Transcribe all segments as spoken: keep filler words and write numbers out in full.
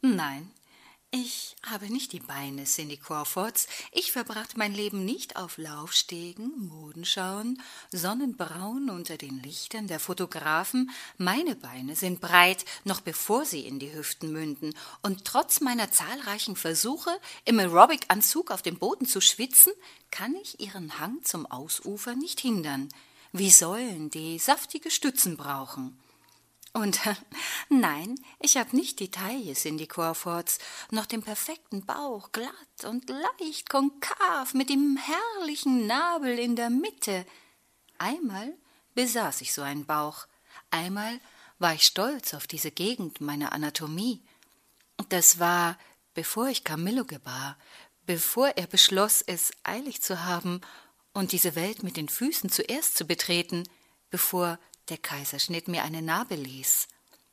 Nein, ich habe nicht die Beine Cindy Crawfords. Ich verbrachte mein Leben nicht auf Laufstegen, Modenschauen, Sonnenbrauen unter den Lichtern der Fotografen. Meine Beine sind breit, noch bevor sie in die Hüften münden. Und trotz meiner zahlreichen Versuche, im Aerobic-Anzug auf dem Boden zu schwitzen, kann ich ihren Hang zum Ausufer nicht hindern, wie Säulen, die saftige Stützen brauchen. Und äh, nein, ich habe nicht die Taille Cindy Crawfords, noch den perfekten Bauch, glatt und leicht konkav mit dem herrlichen Nabel in der Mitte. Einmal besaß ich so einen Bauch, einmal war ich stolz auf diese Gegend meiner Anatomie. Das war, bevor ich Camillo gebar, bevor er beschloss, es eilig zu haben und diese Welt mit den Füßen zuerst zu betreten, bevor der Kaiserschnitt mir eine Narbe ließ.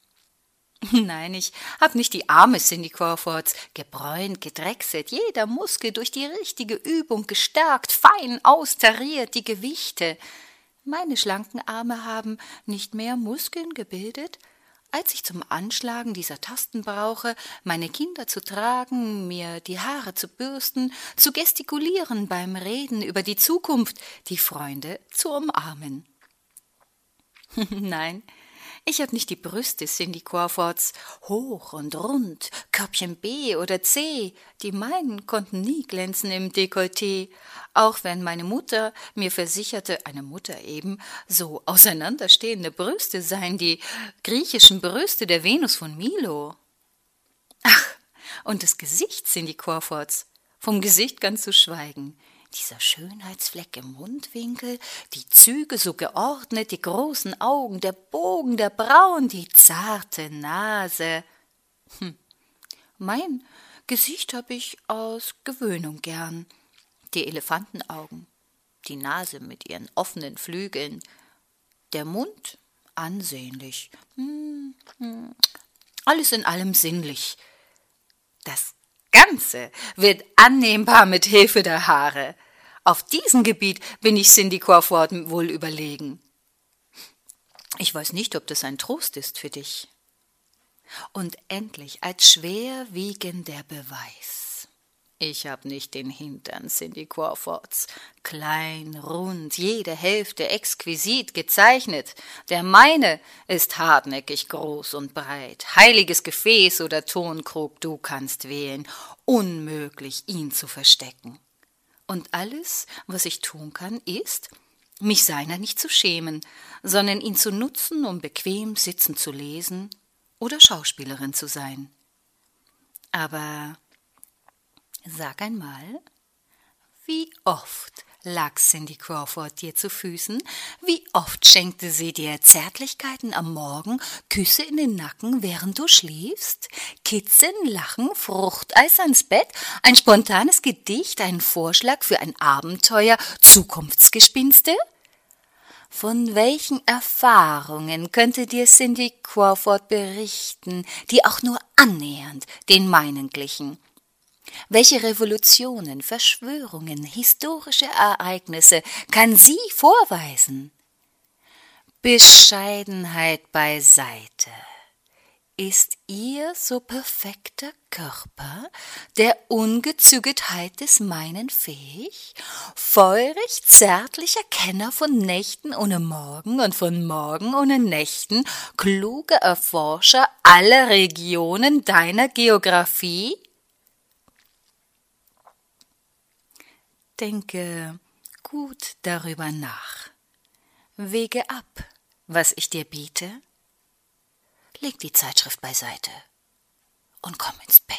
Nein, ich hab nicht die arme Cindy Crawfords, gebräunt, gedrechselt, jeder Muskel durch die richtige Übung gestärkt, fein austariert, die Gewichte. Meine schlanken Arme haben nicht mehr Muskeln gebildet, als ich zum Anschlagen dieser Tasten brauche, meine Kinder zu tragen, mir die Haare zu bürsten, zu gestikulieren beim Reden über die Zukunft, die Freunde zu umarmen. Nein, ich habe nicht die Brüste Cindy Crawfords, hoch und rund, Körbchen B oder C, die meinen konnten nie glänzen im Dekolleté, auch wenn meine Mutter mir versicherte, eine Mutter eben, so auseinanderstehende Brüste seien die griechischen Brüste der Venus von Milo. Ach, und das Gesicht Cindy Crawfords, vom Gesicht ganz zu schweigen. Dieser Schönheitsfleck im Mundwinkel, die Züge so geordnet, die großen Augen, der Bogen der Brauen, die zarte Nase. Hm. Mein Gesicht hab ich aus Gewöhnung gern. Die Elefantenaugen, die Nase mit ihren offenen Flügeln, der Mund ansehnlich, hm, hm. Alles in allem sinnlich. Das Ganze wird annehmbar mit Hilfe der Haare. Auf diesem Gebiet bin ich Cindy Crawford wohl überlegen. Ich weiß nicht, ob das ein Trost ist für dich. Und endlich als schwerwiegender Beweis. Ich hab nicht den Hintern Cindy Crawfords, klein, rund, jede Hälfte exquisit gezeichnet. Der meine ist hartnäckig groß und breit, heiliges Gefäß oder Tonkrug, du kannst wählen, unmöglich, ihn zu verstecken. Und alles, was ich tun kann, ist, mich seiner nicht zu schämen, sondern ihn zu nutzen, um bequem sitzend zu lesen oder Schauspielerin zu sein. Aber sag einmal, wie oft lag Cindy Crawford dir zu Füßen? Wie oft schenkte sie dir Zärtlichkeiten am Morgen, Küsse in den Nacken, während du schliefst? Kitzeln, Lachen, Fruchteis ans Bett, ein spontanes Gedicht, ein Vorschlag für ein Abenteuer, Zukunftsgespinste? Von welchen Erfahrungen könnte dir Cindy Crawford berichten, die auch nur annähernd den meinen glichen? Welche Revolutionen, Verschwörungen, historische Ereignisse kann sie vorweisen? Bescheidenheit beiseite. Ist ihr so perfekter Körper der Ungezügeltheit des meinen fähig? Feurig, zärtlicher Kenner von Nächten ohne Morgen und von Morgen ohne Nächten, kluger Erforscher aller Regionen deiner Geographie? Denke gut darüber nach. Wege ab, was ich dir biete. Leg die Zeitschrift beiseite und komm ins Bett.